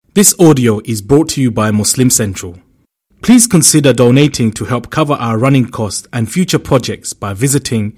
This audio is brought to you by Muslim Central. Please consider donating to help cover our running costs and future projects by visiting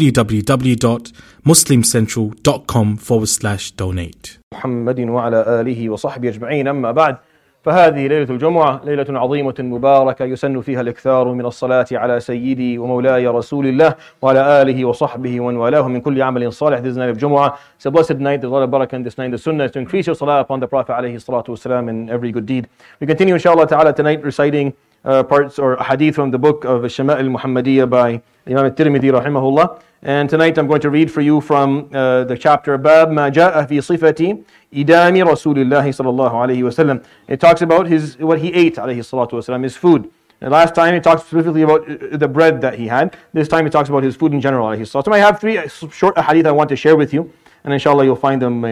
www.muslimcentral.com/donate. محمد وعلى آله وصحبه أجمعين. أما بعد، فهذه ليلة الجمعة، ليلة عظيمة مباركة يسن فيها الإكثار من الصلاة على سيدي ومولاي رسول الله وعلى آله وصحبه ومن والاه من كل عمل صالح. This is the night of Jumu'ah. It's a blessed night. There's a lot of barakah in this night. The sunnah is to increase your salah upon the Prophet alayhi salatu wasalam in every good deed. We continue inshallah ta'ala tonight reciting parts or hadith from the book of Shama'il Muhammadiyya by Imam al-Tirmidhi rahimahullah. And tonight I'm going to read for you from the chapter Bab Ma Ja'a Fi Sifati Idami Rasulillahi sallallahu alayhi wasallam. It talks about what he ate alayhi salatu wasallam, his food. And last time it talks specifically about the bread that he had. This time it talks about his food in general alayhi salatu wasallam. I have three short hadith I want to share with you, and inshallah you'll find them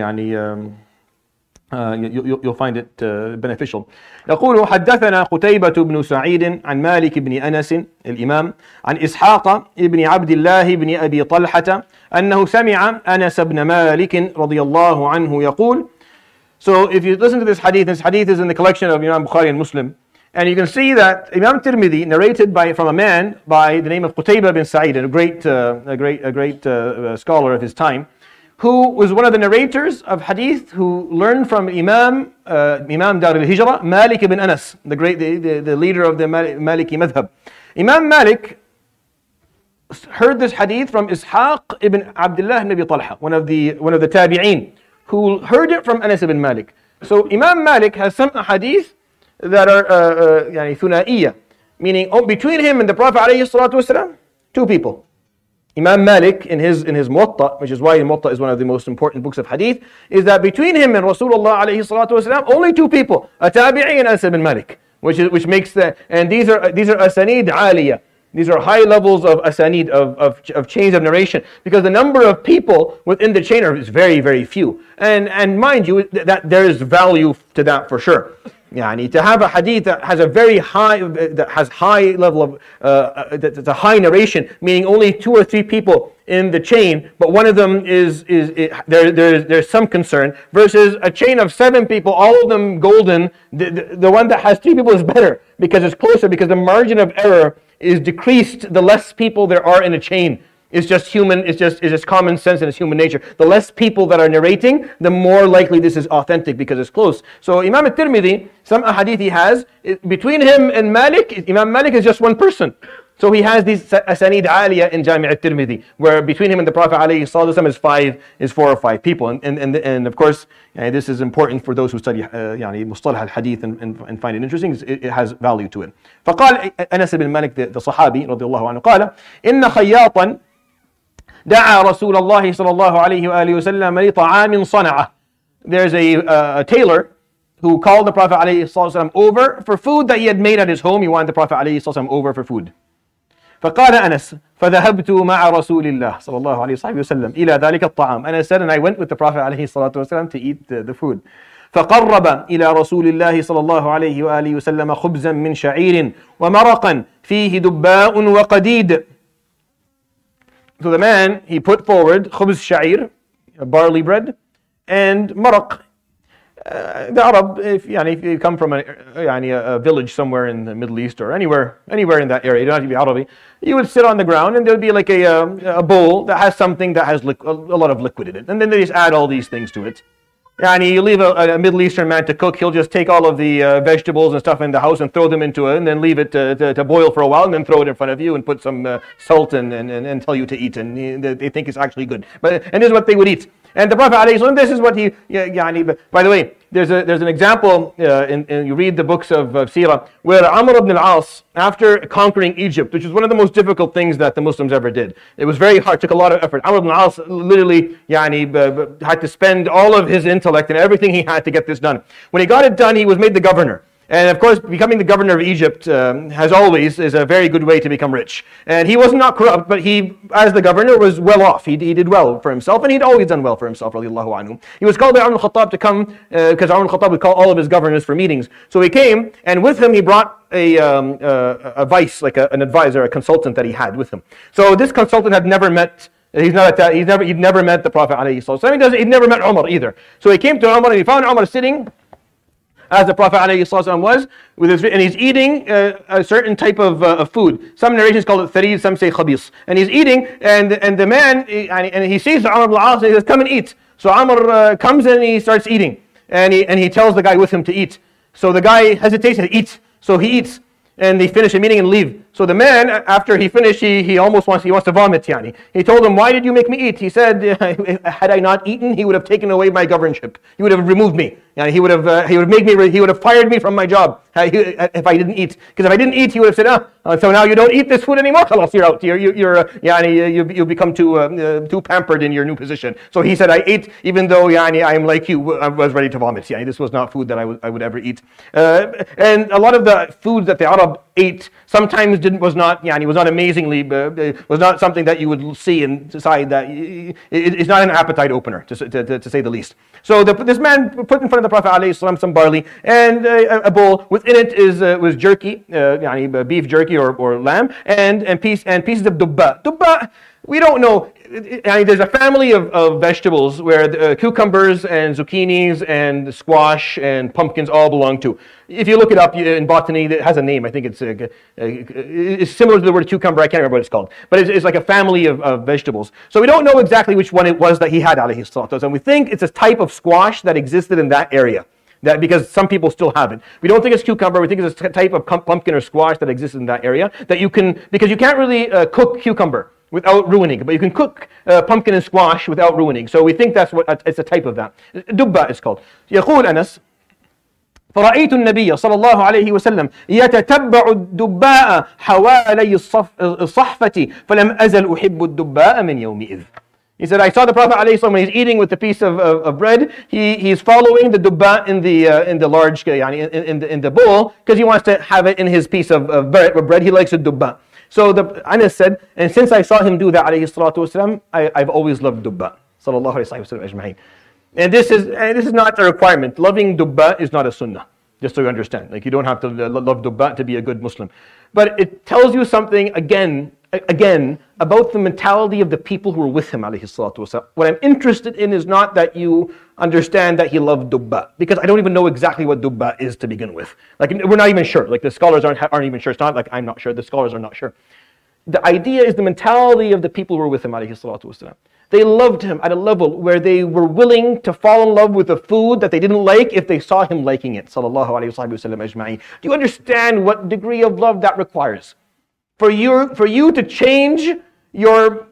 you'll find it beneficial. يقول حدثنا قتيبة بن سعيد عن مالك بن أنس الإمام عن إسحاق بن عبد الله بن أبي طلحة أنه سمع أنس بن مالك رضي الله عنه يقول. So if you listen to this hadith is in the collection of Imam Bukhari and Muslim, and you can see that Imam Tirmidhi narrated from a man by the name of Qutayba bin Sa'id, a great scholar of his time, who was one of the narrators of hadith, who learned from Imam Dar al-Hijrah, Malik ibn Anas, the leader of the Maliki madhab. Imam Malik heard this hadith from Ishaq ibn Abdullah ibn Abi Talha, one of the tabi'een, who heard it from Anas ibn Malik. So Imam Malik has some hadith that are thunaiya, meaning between him and the Prophet alayhi salatu wasalam, two people. Imam Malik in his Muwatta, which is why Muwatta is one of the most important books of hadith, is that between him and Rasulullah alayhi salatu wasalam, only two people, a tabi'i and Anas ibn Malik, which makes and these are asanid aliyah. These are high levels of asanid, of chains of narration, because the number of people within the chain is very, very few. And mind you, that there is value to that for sure. To have a hadith that has a very high, that has high level of, that's a high narration, meaning only two or three people in the chain, but one of them there's some concern, versus a chain of 7 people, all of them golden. The one that has 3 people is better, because it's closer, because the margin of error is decreased the less people there are in a chain. It's just common sense and it's human nature. The less people that are narrating, the more likely this is authentic because it's close. So Imam al-Tirmidhi, some hadith he has, between him and Malik, Imam Malik is just one person. So he has these asanid aliyah in Jami' al-Tirmidhi, where between him and the Prophet alayhi salatu is 4 or 5 people. And of course, this is important for those who study mustalah al-hadith and find it interesting. It has value to it. فقال أنس بن مالك, the Sahabi رضي الله عنه, قال إن خياطا دعا رسول الله صلى الله عليه وآله وسلم لطعام صنعه. There's a tailor who called the Prophet عليه الصلاة والسلام over for food that he had made at his home. He wanted the Prophet عليه الصلاة والسلام over for food. فقال أنس فذهبت مع رسول الله صلى الله عليه وسلم إلى ذلك الطعام. And I said, and I went with the Prophet عليه الصلاة والسلام to eat the food. فقرب إلى رسول الله صلى الله عليه وآله وسلم خبزا من شعير ومرقا فيه دباء وقديد. So the man, he put forward khubz sha'ir, barley bread, and maraq. The Arab, if you come from a village somewhere in the Middle East or anywhere in that area, you don't have to be Arabi, you would sit on the ground and there would be like a bowl that has something that has a lot of liquid in it. And then they just add all these things to it. You leave a Middle Eastern man to cook, he'll just take all of the vegetables and stuff in the house and throw them into it, and then leave it to boil for a while, and then throw it in front of you and put some salt and tell you to eat, and they think it's actually good. And this is what they would eat. And the Prophet ﷺ, this is what he, by the way, there's an example, you read the books of Seerah, where Amr ibn al-As, after conquering Egypt, which was one of the most difficult things that the Muslims ever did. It was very hard, took a lot of effort. Amr ibn al-As literally had to spend all of his intellect and everything he had to get this done. When he got it done, he was made the governor. And of course, becoming the governor of Egypt is a very good way to become rich. And he was not corrupt, but he, as the governor, was well off. He did well for himself, and he'd always done well for himself, radiallahu anhu. He was called by Umar al-Khattab to come, because Umar al-Khattab would call all of his governors for meetings. So he came, and with him he brought a vice, like an advisor, a consultant that he had with him. So this consultant had never met, he'd never met the Prophet ﷺ. He'd never met Umar either. So he came to Umar and he found Umar sitting as the Prophet ﷺ was, and he's eating a certain type of food. Some narrations call it tharid, some say khabis. And he's eating, and the man, and he sees Amr ibn al-As, and he says, come and eat. So Amr comes in and he starts eating. And he tells the guy with him to eat. So the guy hesitates and eats. So he eats. And they finish the meeting and leave. So the man, after he finished, he almost wants to vomit. Yani. He told him, why did you make me eat? He said, had I not eaten, he would have taken away my governorship. He would have removed me. Yani, he would have fired me from my job if I didn't eat. Because if I didn't eat, he would have said, so now you don't eat this food anymore. Khalas, you're out. You become too pampered in your new position. So he said, I ate even though I am like you. I was ready to vomit. This was not food that I would ever eat. And a lot of the foods that the Arab ate sometimes was not amazingly, was not something that you would see and decide that it's not an appetite opener, to say the least. So this man put in front of the Prophet ﷺ some barley and a bowl. Within it was jerky, beef jerky or lamb, and pieces of dubba. Dubba, we don't know. There's a family of vegetables where cucumbers and zucchinis and squash and pumpkins all belong to. If you look it up in botany, it has a name. I think it's similar to the word cucumber. I can't remember what it's called. But it's like a family of vegetables. So we don't know exactly which one it was that he had, alayhi salatu. And we think it's a type of squash that existed in that area. That because some people still have it. We don't think it's cucumber. We think it's a type of pumpkin or squash that exists in that area. Because you can't really cook cucumber without ruining it, but you can cook pumpkin and squash without ruining. So we think it's a type of that. Dubba is called. يقول أنس فرأيت النبي صلى الله عليه وسلم يتتبع الدباء حوالي الصحفة فلم أزل أحب الدباء من يومئذ. He said, I saw the Prophet ﷺ when he's eating with the piece of bread. He's following the dubba in the large in the bowl because he wants to have it in his piece of bread. He likes a dubba. So Anas said, and since I saw him do that, alayhi salatu wasalam, I've always loved dubba. Sallallahu alayhi wa sallam ajma'in. And this is not a requirement. Loving dubba is not a sunnah. Just so you understand. Like you don't have to love dubba to be a good Muslim. But it tells you something again about the mentality of the people who were with him, alayhi salatu wasalam. What I'm interested in is not that you understand that he loved dubba, because I don't even know exactly what dubba is to begin with. Like we're not even sure. Like the scholars aren't even sure. It's not like I'm not sure. The scholars are not sure. The idea is the mentality of the people who were with him, alayhi salatu wasalam. They loved him at a level where they were willing to fall in love with a food that they didn't like if they saw him liking it. Sallallahu alayhi wa sallam ajma'in. Do you understand what degree of love that requires? For you to change your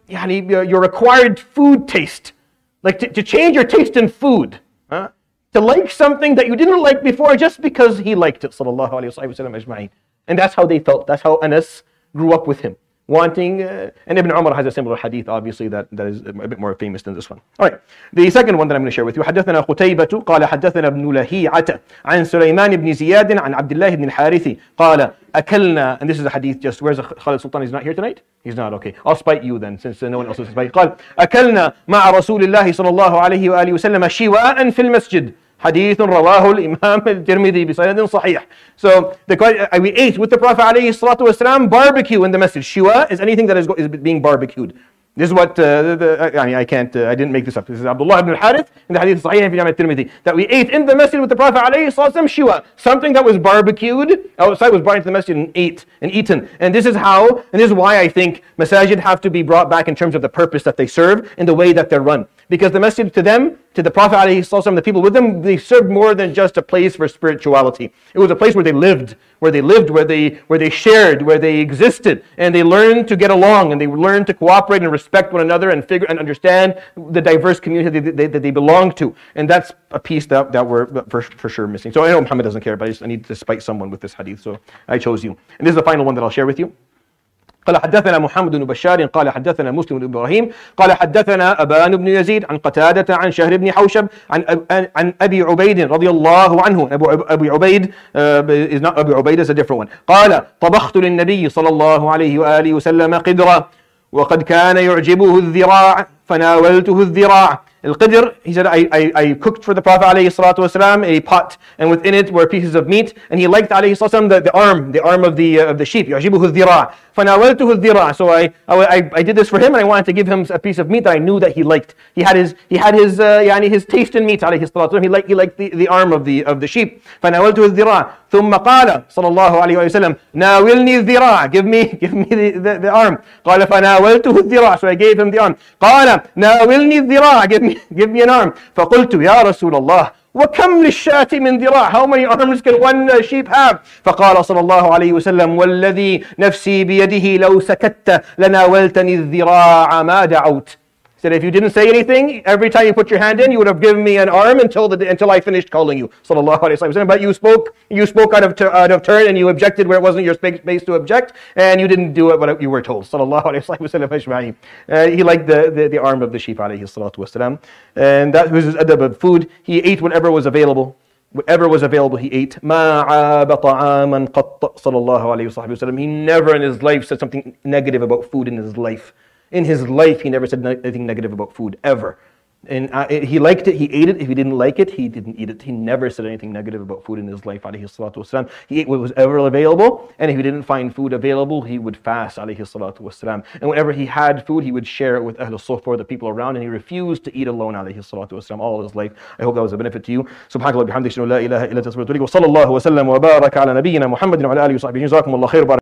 acquired food taste, like to change your taste in food, to like something that you didn't like before just because he liked it, sallallahu alayhi wa sallam ajma'in. And that's how they felt. That's how Anas grew up with him. Wanting, and Ibn Umar has a similar hadith, obviously, that is a bit more famous than this one. All right, the second one that I'm going to share with you. حدثنا قتيبة قال حدثنا ابن لهيعة عن سليمان بن زياد عن عبد الله بن الحارث قال أكلنا, and this is a hadith just, where's Khalid Sultan? He's not here tonight? He's not, okay. I'll spite you then, since no one else is spite. قال أكلنا مع رسول الله صلى الله عليه وآله وسلم شواء في المسجد. حديث رواه الإمام الترمذي بسند صحيح. So we ate with the Prophet عليه الصلاة والسلام barbecue in the masjid. Shiwa is anything that is being barbecued. This is what I didn't make this up. This is Abdullah ibn al-Harith in the hadith Sahih Imam al-Tirmidhi, that we ate in the masjid with the Prophet alayhi sallam shiwa, something that was barbecued outside was brought into the masjid and eaten. And this is why I think masajid have to be brought back in terms of the purpose that they serve and the way that they're run. Because the masjid to them, to the Prophet ﷺ, the people with them, they served more than just a place for spirituality. It was a place where they lived, where they shared, where they existed, and they learned to get along, and they learned to cooperate and respect one another and figure and understand the diverse community that they belonged to. And that's a piece that we're for sure missing. So I know Muhammad doesn't care, but I need to spite someone with this hadith, so I chose you. And this is the final one that I'll share with you. قال حدثنا محمد بن بشار قال حدثنا مسلم بن إبراهيم قال حدثنا أبان بن يزيد عن قتادة عن شهر بن حوشب عن أبي عبيد رضي الله عنه. أبي عبيد is not Abu Ubaid, is a different one. قال طبخت للنبي صلى الله عليه وآله وسلم قدرا وقد كان يعجبه الذراع فناولته الذراع Al-Qidr, he said, I cooked for the Prophet ﷺ a pot, and within it were pieces of meat, and he liked ﷺ the arm of the sheep. يعجبه الذراع فناولته الذراع. So I did this for him, and I wanted to give him a piece of meat that I knew that he liked. He had his taste in meat عليه الصلاة والسلام. He liked the arm of the sheep. فناولته الذراع ثم قال صلى الله عليه وسلم ناولني الذراع. Give me the arm. قال فناولته الذراع. So I gave him the arm. قال ناولني الذراع. Give me an arm. فقلت يا رسول الله وكم للشاة من ذراع. How many arms can one sheep have? فقال صلى الله عليه وسلم والذي نفسي بيده لو سكت لناولتني الذراع ما دعوت. He said, if you didn't say anything, every time you put your hand in, you would have given me an arm until I finished calling you. Sallallahu Alaihi Wasallam. But you spoke out of turn, and you objected where it wasn't your space to object, and you didn't do what you were told. Sallallahu Alaihi Wasallam. He liked the arm of the sheep, alayhi salatu wasalam. And that was his adab of food. He ate whatever was available. Whatever was available, he ate. مَا عَابَ طَعَامًا قَطَّ Sallallahu Alaihi Wasallam. He never in his life said something negative about food in his life. In his life, he never said anything negative about food, ever. And he liked it, he ate it. If he didn't like it, he didn't eat it. He never said anything negative about food in his life, alayhi salatu wasalam. He ate what was ever available, and if he didn't find food available, he would fast, alayhi salatu wasalam. And whenever he had food, he would share it with Ahlul Sufa, the people around, and he refused to eat alone, alayhi salatu wasalam, all his life. I hope that was a benefit to you. Subhanakallah bihamdika, la ilaha illa anta astaghfiruka wa atubu ilayk. Wa sallallahu wa sallam wa baraka ala nabiyyina Muhammadin wa ala alihi wa sahbihi. Jazakumullahu khair.